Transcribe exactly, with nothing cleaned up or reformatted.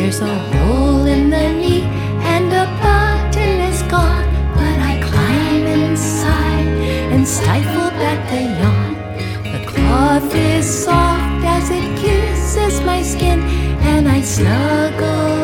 There's a hole in the knee and a button is gone, but I climb inside and stifle back the yawn. The cloth is soft as it kisses my skin, and I snuggle